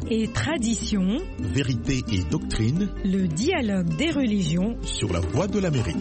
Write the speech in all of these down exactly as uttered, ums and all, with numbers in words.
et tradition, vérité et doctrine, le dialogue des religions sur la Voix de l'Amérique.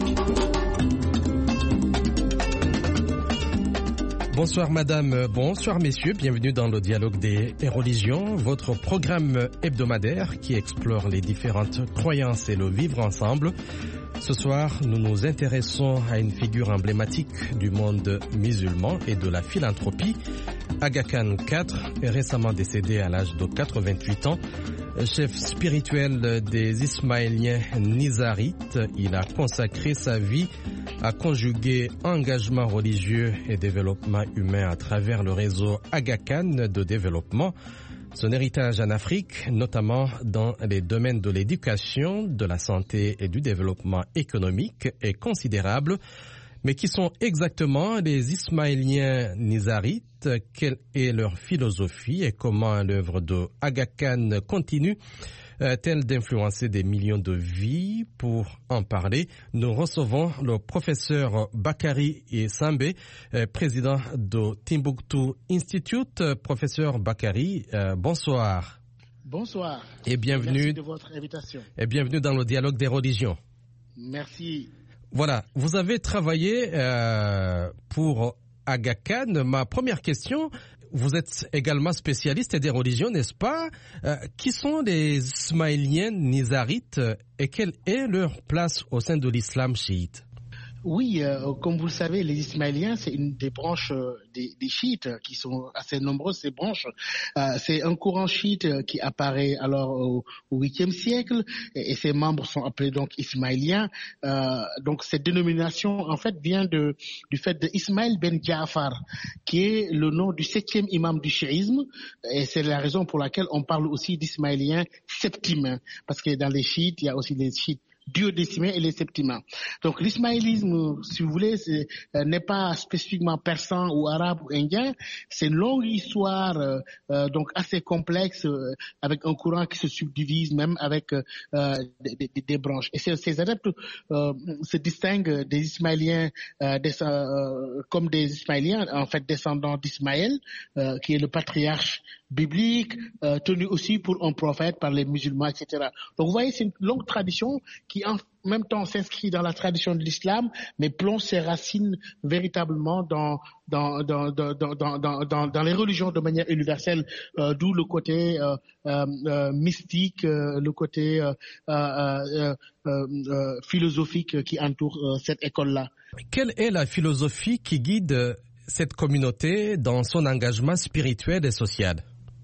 Bonsoir madame, bonsoir messieurs, bienvenue dans le dialogue des religions, votre programme hebdomadaire qui explore les différentes croyances et le vivre ensemble. Ce soir, nous nous intéressons à une figure emblématique du monde musulman et de la philanthropie. Aga Khan quatre est récemment décédé à l'âge de quatre-vingt-huit ans. Chef spirituel des Ismaéliens Nizarites, il a consacré sa vie à conjuguer engagement religieux et développement humain à travers le réseau Aga Khan de développement. Son héritage en Afrique, notamment dans les domaines de l'éducation, de la santé et du développement économique, est considérable. Mais qui sont exactement les Ismaéliens Nizarites? Quelle est leur philosophie et comment l'œuvre de Aga Khan continue-t-elle d'influencer des millions de vies? Pour en parler, nous recevons le professeur Bakary Sambé, président de Timbuktu Institute. Professeur Bakary, euh, bonsoir. Bonsoir. Et bienvenue. Merci de votre invitation. Et bienvenue dans le dialogue des religions. Merci. Voilà, vous avez travaillé euh, pour Aga Khan. Ma première question, vous êtes également spécialiste des religions, n'est-ce pas? euh, Qui sont les Ismaéliens Nizarites et quelle est leur place au sein de l'islam chiite? Oui, euh, comme vous le savez, les Ismaéliens, c'est une des branches euh, des, des chiites qui sont assez nombreuses, ces branches. Euh, c'est un courant chiite qui apparaît alors au huitième siècle et, et ses membres sont appelés donc Ismaéliens. Euh, donc cette dénomination, en fait, vient de, du fait de Ismaël ben Ja'far, qui est le nom du septième imam du chiisme et c'est la raison pour laquelle on parle aussi d'Ismaéliens septimains, parce que dans les chiites, il y a aussi les chiites duodécimains et les septimains. Donc l'ismaélisme, si vous voulez, c'est, euh, n'est pas spécifiquement persan ou arabe ou indien. C'est une longue histoire, euh, euh, donc assez complexe, euh, avec un courant qui se subdivise, même avec euh, des, des, des branches. Et ces, ces adeptes euh, se distinguent des Ismaéliens euh, des, euh, comme des Ismaéliens, en fait descendants d'Ismaël, euh, qui est le patriarche biblique, euh, tenu aussi pour un prophète par les musulmans, et cetera. Donc vous voyez, c'est une longue tradition qui en même temps s'inscrit dans la tradition de l'islam, mais plonge ses racines véritablement dans dans dans dans dans dans, dans, dans les religions de manière universelle, euh, d'où le côté euh, euh, mystique, euh, le côté euh, euh, euh, euh, philosophique qui entoure euh, cette école-là. Quelle est la philosophie qui guide cette communauté dans son engagement spirituel et social?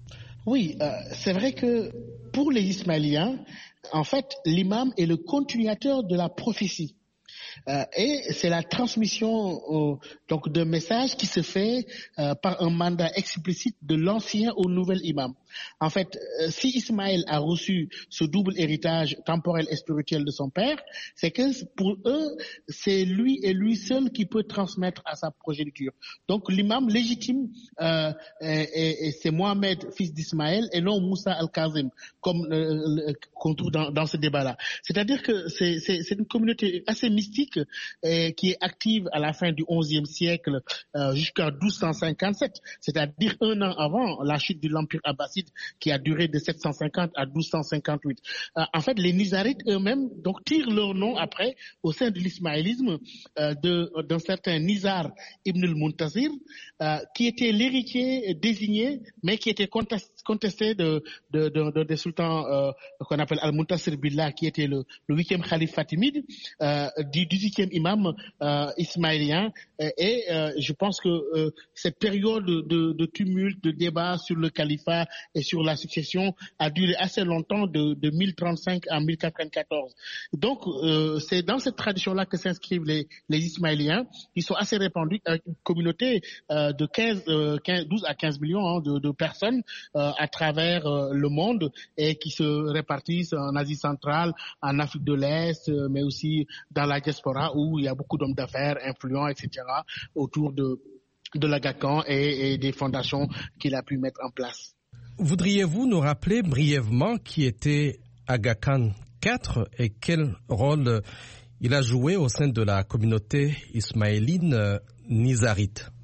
Oui, euh, c'est vrai que pour les Ismaéliens, en fait, l'imam est le continuateur de la prophétie. Euh, et c'est la transmission euh, donc d'un message qui se fait euh, par un mandat explicite de l'ancien au nouvel imam. En fait, euh, si Ismaël a reçu ce double héritage temporel et spirituel de son père, c'est que pour eux, c'est lui et lui seul qui peut transmettre à sa progéniture. Donc l'imam légitime, euh, et, et c'est Mohamed, fils d'Ismaël, et non Moussa al-Kazim, comme euh, qu'on trouve dans, dans ce débat-là. C'est-à-dire que c'est, c'est, c'est une communauté assez mystique euh, qui est active à la fin du onzième siècle euh, jusqu'en douze cent cinquante-sept, c'est-à-dire un an avant la chute de l'Empire abbasside qui a duré de sept cent cinquante à douze cent cinquante-huit. Euh, en fait, les Nizarites eux-mêmes donc tirent leur nom après au sein de l'ismaélisme euh, de, d'un certain Nizar ibn al-Muntazir euh, qui était l'héritier désigné mais qui était contesté contesté de, de, de, de des sultans euh, qu'on appelle Al-Muntasir Billah, qui était le, le huitième calife fatimide, euh, du dix-huitième imam euh, ismaélien. Et euh, je pense que euh, cette période de, de tumulte, de débat sur le califat et sur la succession a duré assez longtemps, de, de mille trente-cinq à mille quatre-vingt-quatorze. Donc euh, c'est dans cette tradition-là que s'inscrivent les, les Ismaéliens. Ils sont assez répandus, avec une communauté euh, de quinze, euh, quinze, douze à quinze millions hein, de, de personnes euh, à travers euh, le monde et qui se répartissent en Asie centrale, en Afrique de l'Est, euh, mais aussi dans la diaspora où il y a beaucoup d'hommes d'affaires influents, et cetera autour de, de l'Aga Khan et, et des fondations qu'il a pu mettre en place. Voudriez-vous nous rappeler brièvement qui était Aga Khan quatre et quel rôle il a joué au sein de la communauté ismaéline nizarite?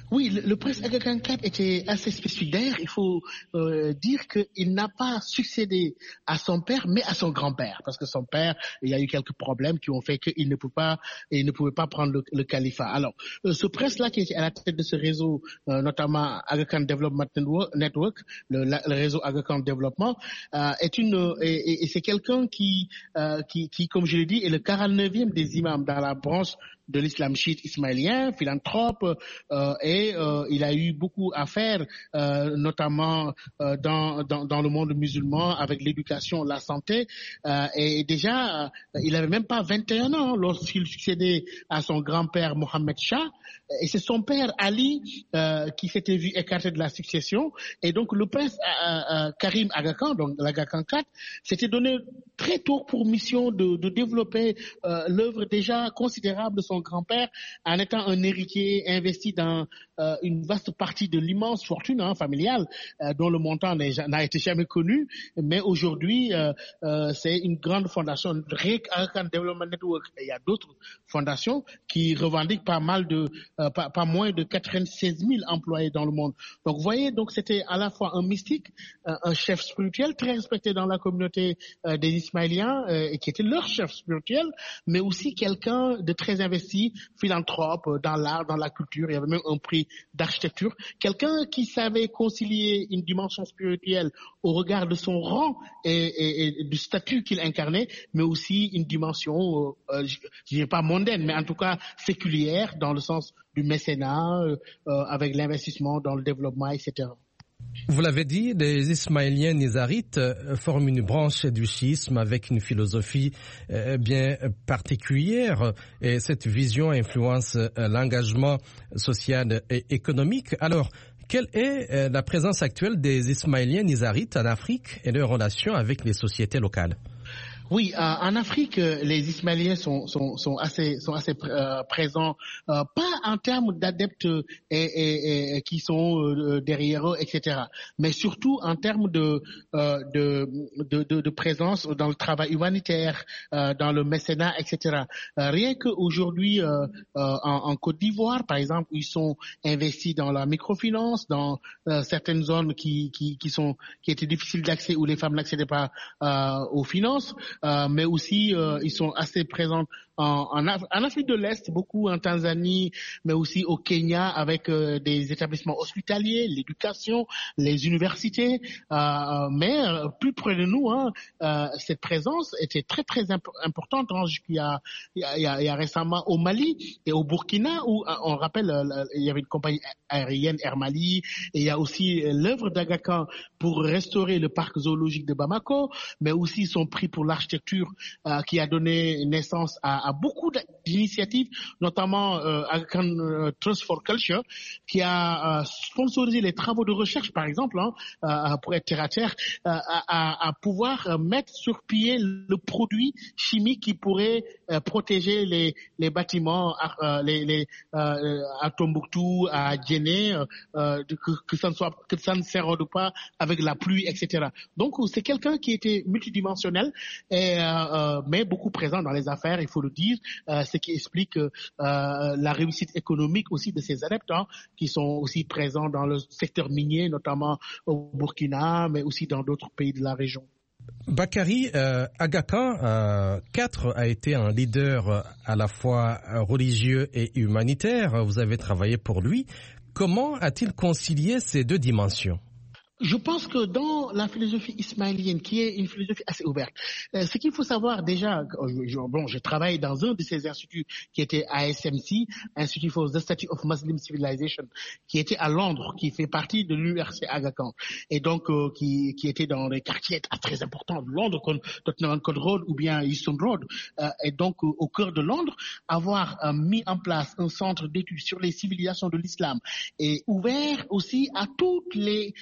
Oui, le, le prince Aga Khan quatre était assez spécifique. D'ailleurs, il faut euh, dire qu'il n'a pas succédé à son père, mais à son grand-père, parce que son père, il y a eu quelques problèmes qui ont fait qu'il ne pouvait pas, il ne pouvait pas prendre le, le califat. Alors, euh, ce prince-là qui était à la tête de ce réseau, euh, notamment Aga Khan Development Network, le, la, le réseau Aga Khan Développement, euh, est une, et, et c'est quelqu'un qui, euh, qui, qui, comme je l'ai dit, est le quarante-neuvième des imams dans la branche de l'islam chiite ismaélien, philanthrope, euh, et euh, il a eu beaucoup à faire, euh, notamment euh, dans, dans, dans le monde musulman, avec l'éducation, la santé. Euh, et déjà, euh, il n'avait même pas vingt et un ans lorsqu'il succédait à son grand-père Mohammed Shah. Et c'est son père Ali euh, qui s'était vu écarté de la succession. Et donc le prince euh, euh, Karim Aga Khan, donc l'Aga Khan quatre, s'était donné très tôt pour mission de, de développer euh, l'œuvre déjà considérable de son grand-père, en étant un héritier investi dans euh, une vaste partie de l'immense fortune hein, familiale, euh, dont le montant n'a été jamais connu. Mais aujourd'hui, euh, euh, c'est une grande fondation, Aga Khan Development Network. Et il y a d'autres fondations qui revendiquent pas mal de Euh, pas, pas moins de quatre-vingt-seize mille employés dans le monde. Donc, vous voyez, donc c'était à la fois un mystique, euh, un chef spirituel très respecté dans la communauté euh, des Ismaéliens, euh, et qui était leur chef spirituel, mais aussi quelqu'un de très investi, philanthrope euh, dans l'art, dans la culture. Il y avait même un prix d'architecture. Quelqu'un qui savait concilier une dimension spirituelle au regard de son rang et, et, et du statut qu'il incarnait, mais aussi une dimension, euh, euh, je ne dirais pas mondaine, mais en tout cas séculière, dans le sens du mécénat, euh, avec l'investissement dans le développement, et cetera. Vous l'avez dit, les Ismaéliens nizarites forment une branche du chiisme avec une philosophie bien particulière, et cette vision influence l'engagement social et économique. Alors, quelle est la présence actuelle des Ismaéliens nizarites en Afrique et leur relation avec les sociétés locales? Oui, euh, en Afrique, les Ismaéliens sont, sont, sont assez, sont assez euh, présents, euh, pas en termes d'adeptes et, et, et, qui sont euh, derrière eux, et cetera, mais surtout en termes de, euh, de, de, de, de présence dans le travail humanitaire, euh, dans le mécénat, et cetera. Euh, rien qu'aujourd'hui, euh, euh, en, en Côte d'Ivoire, par exemple, ils sont investis dans la microfinance, dans euh, certaines zones qui, qui, qui sont qui étaient difficiles d'accès où les femmes n'accédaient pas euh, aux finances. Euh, mais aussi euh, ils sont assez présents en, en, Af- en Afrique de l'Est, beaucoup en Tanzanie, mais aussi au Kenya avec euh, des établissements hospitaliers, l'éducation, les universités. Euh, mais euh, plus près de nous, hein, euh, cette présence était très très imp- importante. Hein, il, y a, il, y a, il y a récemment au Mali et au Burkina où on rappelle euh, il y avait une compagnie aérienne Air Mali, et il y a aussi euh, l'œuvre d'Aga Khan pour restaurer le parc zoologique de Bamako, mais aussi son prix pour l'architecture euh, qui a donné naissance à, à beaucoup d'initiatives, notamment euh, Aga Khan euh, Trust for Culture, qui a euh, sponsorisé les travaux de recherche, par exemple, hein, euh, pour être terre à terre, euh, à, à pouvoir mettre sur pied le produit chimique qui pourrait euh, protéger les, les bâtiments, euh, les, les, euh, à Tombouctou, à Djenné, euh, que, que ça ne soit, que ça ne s'érode pas avec la pluie, et cetera. Donc c'est quelqu'un qui était multidimensionnel, et, euh, mais beaucoup présent dans les affaires, il faut le dire, euh, ce qui explique euh, la réussite économique aussi de ces adeptes, hein, qui sont aussi présents dans le secteur minier, notamment au Burkina, mais aussi dans d'autres pays de la région. Bakary, euh, Aga Khan euh, quatre a été un leader à la fois religieux et humanitaire. Vous avez travaillé pour lui. Comment a-t-il concilié ces deux dimensions ? Je pense que dans la philosophie ismaélienne, qui est une philosophie assez ouverte, euh, ce qu'il faut savoir déjà, je, je, bon, je travaille dans un de ces instituts qui était A S M C, Institute for the Study of Muslim Civilization, qui était à Londres, qui fait partie de l'université Aga Khan, et donc euh, qui, qui était dans les quartiers très importants de Londres, comme Tottenham Court Road ou bien Euston Road, euh, et donc euh, au cœur de Londres, avoir euh, mis en place un centre d'études sur les civilisations de l'islam et ouvert aussi à toutes les tous les cours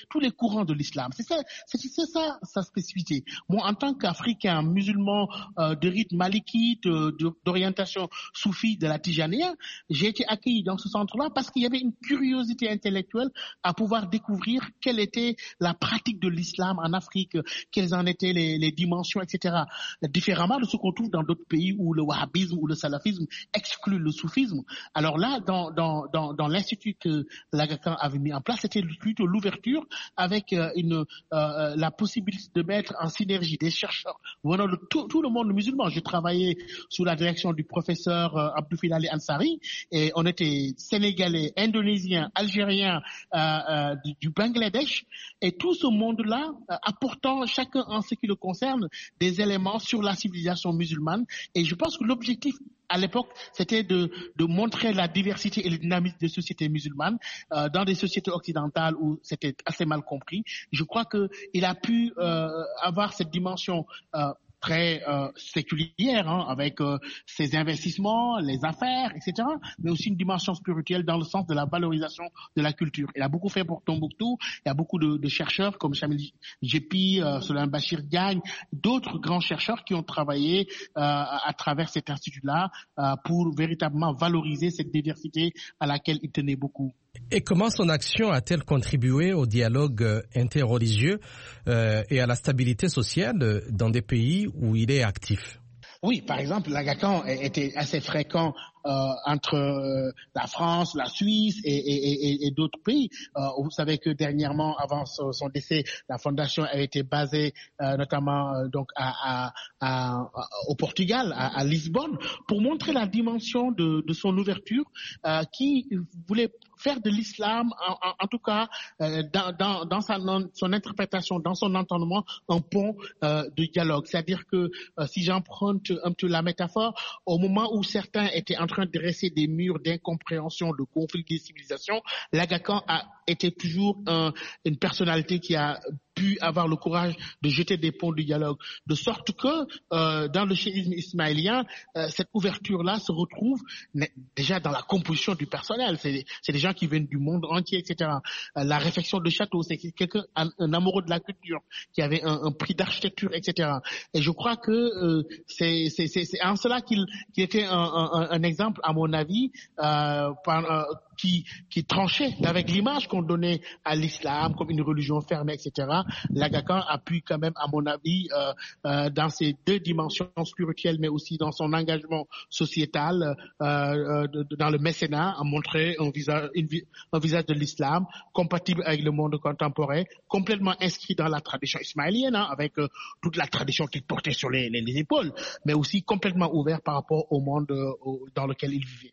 courants de l'islam. C'est ça, c'est, c'est ça sa spécificité. Moi, en tant qu'Africain, musulman euh, de rite malikite, de, de, d'orientation soufie de la Tijaniya, j'ai été accueilli dans ce centre-là parce qu'il y avait une curiosité intellectuelle à pouvoir découvrir quelle était la pratique de l'islam en Afrique, quelles en étaient les, les dimensions, et cetera. Différemment de ce qu'on trouve dans d'autres pays où le wahhabisme ou le salafisme exclut le soufisme. Alors là, dans, dans, dans, dans l'institut que l'Aga Khan avait mis en place, c'était plutôt l'ouverture avec euh, une, euh, la possibilité de mettre en synergie des chercheurs venant de tout, tout le monde musulman. J'ai travaillé sous la direction du professeur euh, Abdou Filali Ansari et on était sénégalais, indonésiens, algériens, euh, euh, du, du Bangladesh et tout ce monde-là euh, apportant chacun en ce qui le concerne des éléments sur la civilisation musulmane. Et je pense que l'objectif à l'époque, c'était de, de montrer la diversité et le dynamisme des sociétés musulmanes euh, dans des sociétés occidentales où c'était assez mal compris. Je crois qu'il a pu euh, avoir cette dimension euh, très euh, séculière, hein, avec euh, ses investissements, les affaires, et cetera, mais aussi une dimension spirituelle dans le sens de la valorisation de la culture. Il a beaucoup fait pour Tombouctou, il y a beaucoup de, de chercheurs comme Chamil Jepi, euh, Solan Bachir Diagne, d'autres grands chercheurs qui ont travaillé euh, à travers cet institut-là euh, pour véritablement valoriser cette diversité à laquelle il tenait beaucoup. Et comment son action a-t-elle contribué au dialogue interreligieux euh, et à la stabilité sociale dans des pays où il est actif? Oui, par exemple, l'Aga Khan était assez fréquent euh, entre euh, la France, la Suisse et, et, et, et d'autres pays. Euh, vous savez que dernièrement, avant son, son décès, la fondation a été basée euh, notamment euh, donc à, à, à, à, au Portugal, à, à Lisbonne, pour montrer la dimension de, de son ouverture, euh, qui voulait faire de l'islam, en, en, en tout cas euh, dans, dans, dans sa, son interprétation, dans son entendement, un pont euh, de dialogue. C'est-à-dire que euh, si j'emprunte un peu la métaphore, au moment où certains étaient en train de dresser des murs d'incompréhension, de conflits des civilisations, l'Aga Khan a été toujours un, une personnalité qui a pu avoir le courage de jeter des ponts de dialogue, de sorte que euh, dans le chiisme ismaélien, euh, cette ouverture-là se retrouve déjà dans la composition du personnel. C'est, c'est des gens qui viennent du monde entier, et cetera. Euh, la réfection de château, c'est quelqu'un, un, un amoureux de la culture, qui avait un, un prix d'architecture, et cetera. Et je crois que euh, c'est, c'est, c'est, c'est en cela qu'il, qu'il était un, un, un exemple, à mon avis, euh, par, euh, qui, qui tranchait avec l'image qu'on donnait à l'islam comme une religion fermée, et cetera. L'Aga Khan a pu quand même, à mon avis, euh, euh, dans ces deux dimensions spirituelles, mais aussi dans son engagement sociétal, euh, euh, de, de, dans le mécénat, à montrer un visage, une, un visage de l'islam compatible avec le monde contemporain, complètement inscrit dans la tradition ismaélienne, hein, avec euh, toute la tradition qu'il portait sur les, les, les épaules, mais aussi complètement ouvert par rapport au monde euh, au, dans lequel il vivait.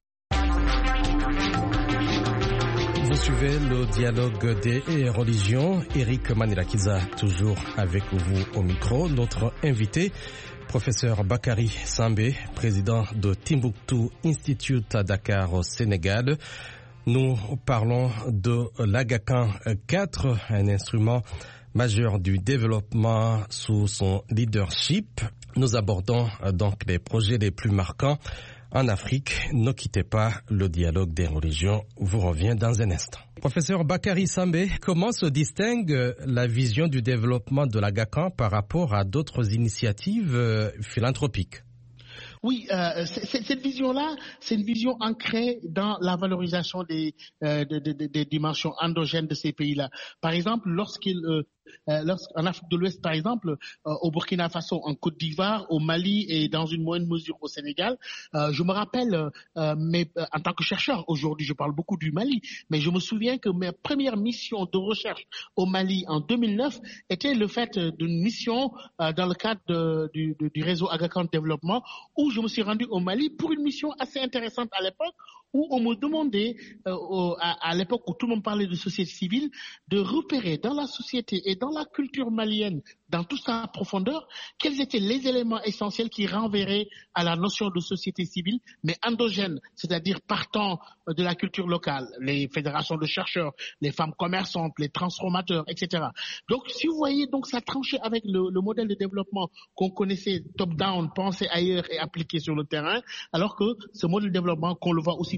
Vous suivez le dialogue des religions. Eric Manirakiza, toujours avec vous au micro. Notre invité, professeur Bakary Sambé, président de Timbuktu Institute à Dakar au Sénégal. Nous parlons de l'Aga Khan quatre, un instrument majeur du développement sous son leadership. Nous abordons donc les projets les plus marquants en Afrique. Ne quittez pas, le dialogue des religions vous revient dans un instant. Professeur Bakary Sambé, comment se distingue la vision du développement de l'Aga Khan par rapport à d'autres initiatives euh, philanthropiques? Oui, euh, c'est, c'est, cette vision-là, c'est une vision ancrée dans la valorisation des, euh, des, des, des dimensions endogènes de ces pays-là. Par exemple, lorsqu'il euh, Euh, en Afrique de l'Ouest, par exemple, euh, au Burkina Faso, en Côte d'Ivoire, au Mali et dans une moindre mesure au Sénégal, euh, je me rappelle, euh, mais, euh, en tant que chercheur, aujourd'hui je parle beaucoup du Mali, mais je me souviens que mes premières missions de recherche au Mali en deux mille neuf étaient le fait d'une mission euh, dans le cadre de, du, de, du réseau Aga Khan Développement, où je me suis rendu au Mali pour une mission assez intéressante à l'époque, où on me demandait, euh, au, à, à l'époque où tout le monde parlait de société civile, de repérer dans la société et dans la culture malienne, dans toute sa profondeur, quels étaient les éléments essentiels qui renverraient à la notion de société civile, mais endogène, c'est-à-dire partant de la culture locale, les fédérations de chercheurs, les femmes commerçantes, les transformateurs, et cetera. Donc, si vous voyez, donc ça tranchait avec le, le modèle de développement qu'on connaissait top-down, pensé ailleurs et appliqué sur le terrain, alors que ce modèle de développement, qu'on le voit aussi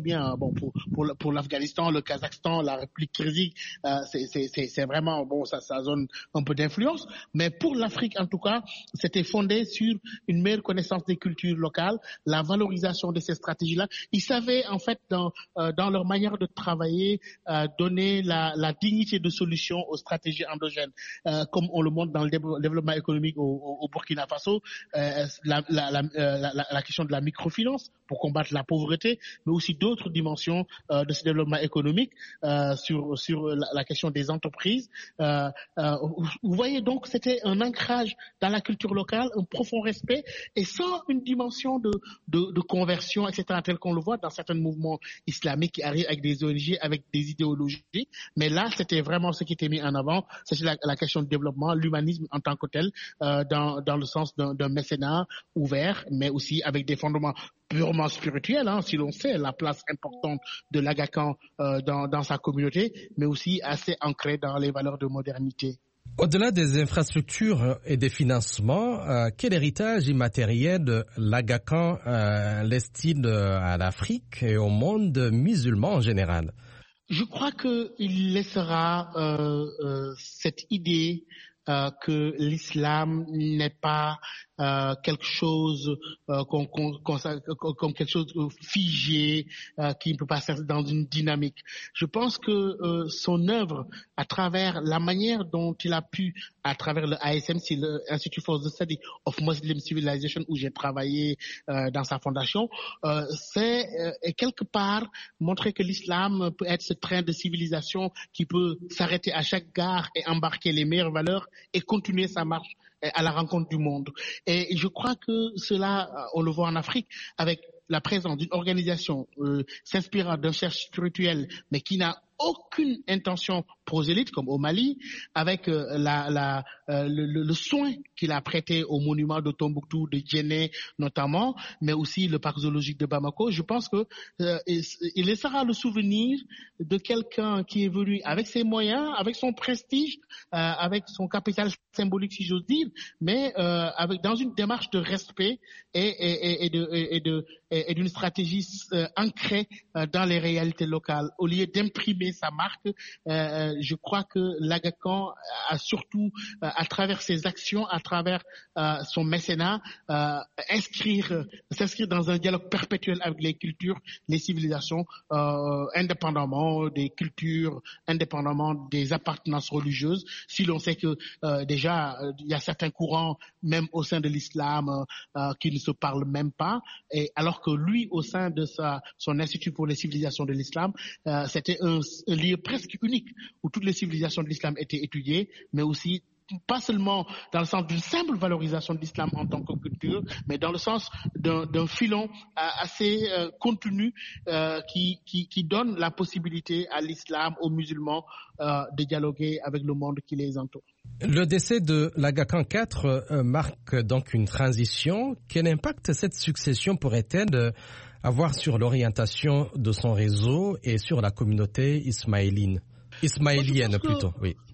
bien bon pour pour, pour l'Afghanistan, le Kazakhstan, la République kirghize, euh, c'est, c'est c'est c'est vraiment bon ça ça zone un peu d'influence, mais pour l'Afrique en tout cas, c'était fondé sur une meilleure connaissance des cultures locales, la valorisation de ces stratégies-là. Ils savaient en fait dans euh, dans leur manière de travailler euh, donner la la dignité de solution aux stratégies endogènes, euh, comme on le montre dans le développement économique au, au, au Burkina Faso, euh, la, la, la, la, la question de la microfinance pour combattre la pauvreté, mais aussi d'autres dimensions euh, de ce développement économique euh, sur sur la, la question des entreprises. Euh, euh, vous voyez donc, c'était un ancrage dans la culture locale, un profond respect, et sans une dimension de de, de conversion, et cetera, tel qu'on le voit dans certains mouvements islamiques qui arrivent avec des O N G, avec des idéologies. Mais là, c'était vraiment ce qui était mis en avant, c'est la, la question du développement, l'humanisme en tant que tel, euh, dans dans le sens d'un, d'un mécénat ouvert, mais aussi avec des fondements purement spirituel, hein, si l'on sait la place importante de l'Aga Khan euh, dans, dans sa communauté, mais aussi assez ancré dans les valeurs de modernité. Au-delà des infrastructures et des financements, euh, quel héritage immatériel de l'Aga Khan euh, laisse-t-il à l'Afrique et au monde musulman en général? Je crois qu'il laissera euh, euh, cette idée euh, que l'islam n'est pas Euh, quelque chose euh, qu'on, qu'on, qu'on, comme quelque chose de figé, euh, qui ne peut pas être dans une dynamique. Je pense que euh, son œuvre, à travers la manière dont il a pu, à travers le I S M C, le Institute for the Study of Muslim Civilization, où j'ai travaillé euh, dans sa fondation, euh, c'est euh, quelque part montrer que l'islam peut être ce train de civilisation qui peut s'arrêter à chaque gare et embarquer les meilleures valeurs et continuer sa marche à la rencontre du monde. Et je crois que cela, on le voit en Afrique, avec la présence d'une organisation euh, s'inspirant d'un chercheur spirituel, mais qui n'a aucune intention prosélyte, comme au Mali, avec euh, la, la, euh, le, le soin qu'il a prêté au monument de Tombouctou, de Djenné notamment, mais aussi le parc zoologique de Bamako. Je pense que euh, il, il laissera le souvenir de quelqu'un qui est venu avec ses moyens, avec son prestige, euh, avec son capital symbolique, si j'ose dire, mais euh, avec dans une démarche de respect et, et, et, de, et, de, et d'une stratégie euh, ancrée euh, dans les réalités locales, au lieu d'imprimer sa marque. Euh, je crois que l'Aga Khan a surtout, euh, à travers ses actions, à travers euh, son mécénat, euh, inscrire, s'inscrire dans un dialogue perpétuel avec les cultures, les civilisations, euh, indépendamment des cultures, indépendamment des appartenances religieuses. Si l'on sait que euh, déjà euh, il y a certains courants, même au sein de l'islam, euh, qui ne se parlent même pas, et alors que lui, au sein de sa, son Institut pour les civilisations de l'islam, euh, c'était un un lieu presque unique où toutes les civilisations de l'islam étaient étudiées, mais aussi pas seulement dans le sens d'une simple valorisation de l'islam en tant que culture, mais dans le sens d'un, d'un filon assez euh, contenu euh, qui, qui, qui donne la possibilité à l'islam, aux musulmans, euh, de dialoguer avec le monde qui les entoure. Le décès de l'Aga Khan quatre euh, marque donc une transition. Quel impact cette succession pourrait-elle avoir sur l'orientation de son réseau et sur la communauté ismaélienne, ismaélienne plutôt, que, oui.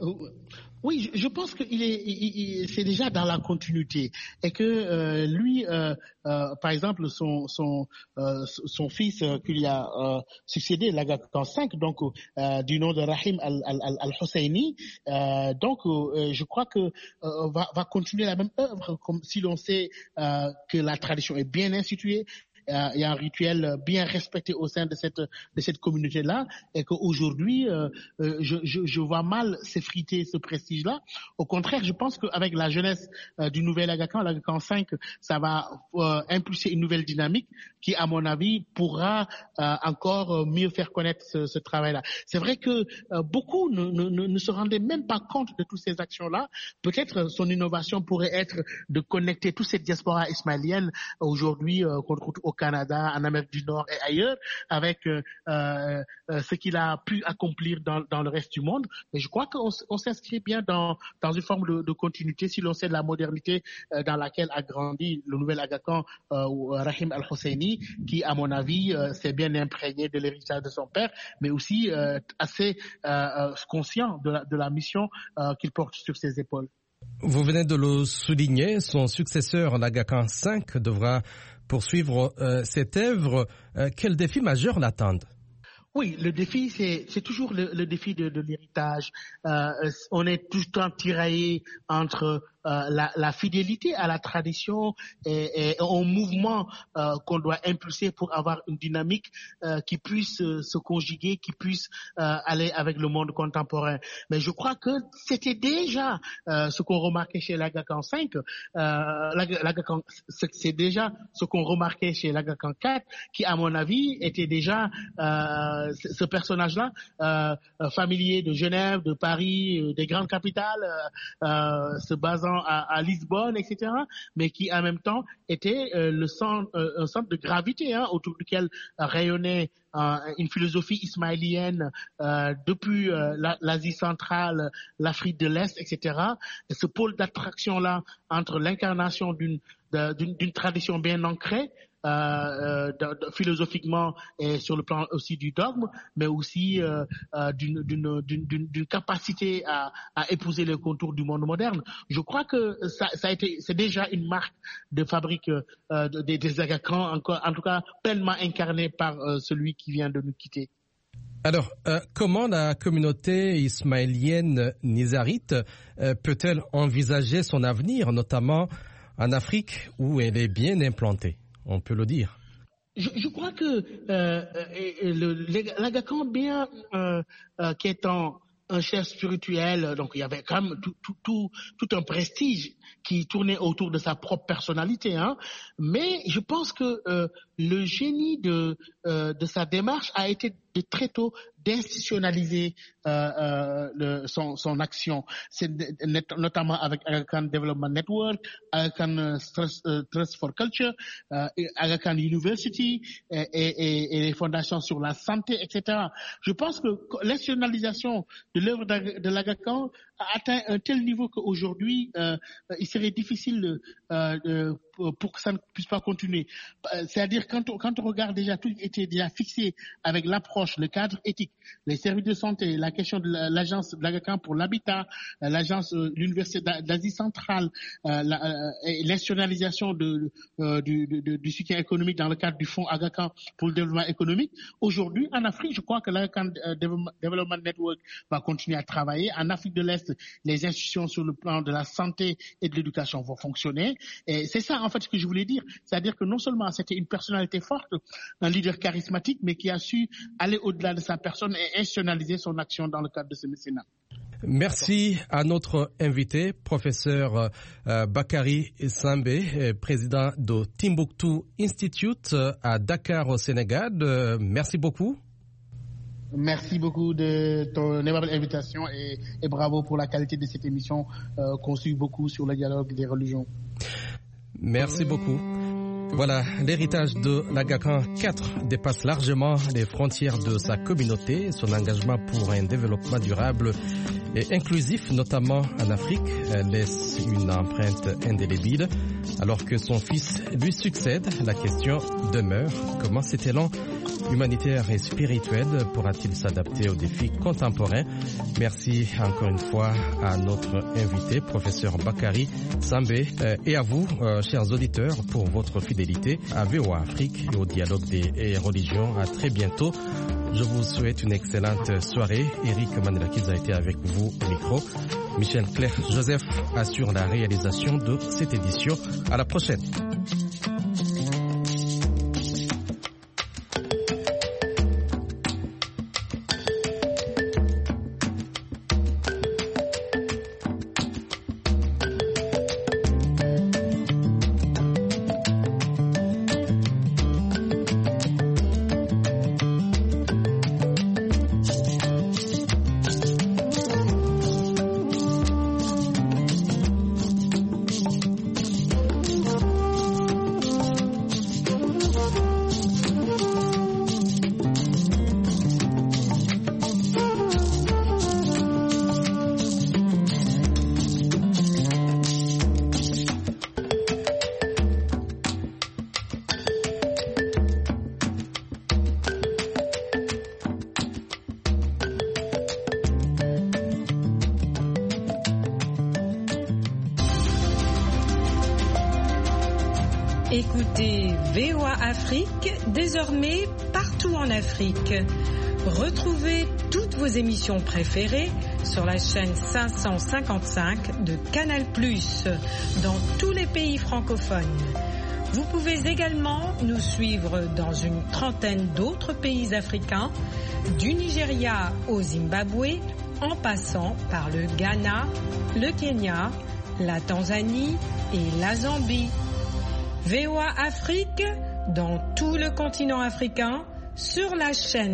Oui, je pense que il est, il, il, c'est déjà dans la continuité et que euh, lui, euh, euh, par exemple, son son euh, son fils euh, qui lui a euh, succédé, l'Aga Khan cinq, donc euh, du nom de Rahim al, al, al, al-Husseini, euh, donc euh, je crois que euh, va va continuer la même œuvre, comme si l'on sait euh, que la tradition est bien instituée. Il y a un rituel bien respecté au sein de cette de cette communauté-là, et qu'aujourd'hui, euh, je, je, je vois mal s'effriter ce prestige-là. Au contraire, je pense qu'avec la jeunesse euh, du nouvel Aga Khan, l'Aga Khan cinq, ça va euh, impulser une nouvelle dynamique qui, à mon avis, pourra euh, encore mieux faire connaître ce, ce travail-là. C'est vrai que euh, beaucoup ne, ne, ne se rendaient même pas compte de toutes ces actions-là. Peut-être son innovation pourrait être de connecter toute cette diaspora ismaélienne aujourd'hui euh, qu'on retrouve au Canada, en Amérique du Nord et ailleurs, avec euh, euh, ce qu'il a pu accomplir dans, dans le reste du monde. Mais je crois qu'on on s'inscrit bien dans, dans une forme de, de continuité si l'on sait de la modernité euh, dans laquelle a grandi le nouvel Aga Khan, euh, Rahim al-Husseini, qui, à mon avis, euh, s'est bien imprégné de l'héritage de son père, mais aussi euh, assez euh, conscient de la, de la mission euh, qu'il porte sur ses épaules. Vous venez de le souligner, son successeur, l'Aga Khan cinq, devra poursuivre euh, cette œuvre, euh, quels défis majeurs l'attendent? Oui, le défi, c'est, c'est toujours le, le défi de, de l'héritage. Euh, on est tout le temps tiraillé entre euh, la, la fidélité à la tradition et, et un mouvement euh, qu'on doit impulser pour avoir une dynamique euh, qui puisse euh, se conjuguer, qui puisse euh, aller avec le monde contemporain. Mais je crois que c'était déjà euh, ce qu'on remarquait chez l'Agacan cinq, euh, l'Agacan, c'est déjà ce qu'on remarquait chez l'Agacan quatre, qui à mon avis était déjà euh, ce personnage-là, euh, familier de Genève, de Paris, euh, des grandes capitales, euh, euh, se basant à, à Lisbonne, et cetera, mais qui en même temps était euh, le centre, euh, un centre de gravité hein, autour duquel euh, rayonnait euh, une philosophie ismaélienne euh, depuis euh, la, l'Asie centrale, l'Afrique de l'Est, et cetera. Et ce pôle d'attraction-là entre l'incarnation d'une, de, d'une, d'une tradition bien ancrée, Euh, de, de, philosophiquement et sur le plan aussi du dogme, mais aussi euh, euh, d'une, d'une, d'une, d'une capacité à, à épouser les contours du monde moderne. Je crois que ça, ça a été, c'est déjà une marque de fabrique euh, des, des Agacans, encore, en tout cas pleinement incarnée par euh, celui qui vient de nous quitter. Alors, euh, comment la communauté ismaélienne nizarite euh, peut-elle envisager son avenir, notamment en Afrique où elle est bien implantée? On peut le dire. Je, je crois que euh, le, l'Agacan, bien euh, euh, qu'étant un chef spirituel, donc il y avait quand même tout, tout, tout, tout un prestige qui tournait autour de sa propre personnalité, hein. Mais je pense que euh, le génie de, euh, de sa démarche a été de très tôt d'institutionnaliser euh, euh, le, son, son action. C'est net, notamment avec Agacan Development Network, Agacan Trust, uh, Trust for Culture, euh, Agacan University et, et, et les fondations sur la santé, et cetera. Je pense que l'institutionnalisation de l'œuvre de l'Agacan a atteint un tel niveau qu'aujourd'hui, euh, il serait difficile euh, de, pour que ça ne puisse pas continuer. C'est-à-dire quand on, quand on regarde déjà, tout était déjà fixé avec l'approche, le cadre éthique, les services de santé, la question de l'agence de l'Agacan pour l'habitat, l'agence de l'Université d'Asie centrale, euh, la, euh, et l'institutionnalisation de, euh, du, de, du soutien économique dans le cadre du Fonds Agacan pour le développement économique. Aujourd'hui, en Afrique, je crois que l'Agacan Development Network va continuer à travailler. En Afrique de l'Est, les institutions sur le plan de la santé et de l'éducation vont fonctionner. Et c'est ça, en fait, ce que je voulais dire. C'est-à-dire que non seulement c'était une personnalité forte, un leader charismatique, mais qui a su aller au-delà de sa personne et institutionnaliser son action dans le cadre de ce mécénat. Merci à notre invité, professeur euh, Bakary Sambé, président de Timbuktu Institute à Dakar au Sénégal. Euh, merci beaucoup. Merci beaucoup de ton aimable invitation et, et bravo pour la qualité de cette émission euh, qu'on suit beaucoup sur le dialogue des religions. Merci beaucoup. Voilà, l'héritage de l'Agacan quatre dépasse largement les frontières de sa communauté. Son engagement pour un développement durable et inclusif, notamment en Afrique, laisse une empreinte indélébile. Alors que son fils lui succède, la question demeure: comment cet élan humanitaire et spirituel pourra-t-il s'adapter aux défis contemporains? Merci encore une fois à notre invité, professeur Bakary Sambé, et à vous, chers auditeurs, pour votre fidélité à V O A Afrique et au dialogue des religions. À très bientôt. Je vous souhaite une excellente soirée. Eric Manelakiz a été avec vous au micro. Michel Claire Joseph assure la réalisation de cette édition. À la prochaine. Écoutez V O A Afrique, désormais partout en Afrique. Retrouvez toutes vos émissions préférées sur la chaîne cinq cent cinquante-cinq de Canal plus, dans tous les pays francophones. Vous pouvez également nous suivre dans une trentaine d'autres pays africains, du Nigeria au Zimbabwe, en passant par le Ghana, le Kenya, la Tanzanie et la Zambie. V O A Afrique, dans tout le continent africain, sur la chaîne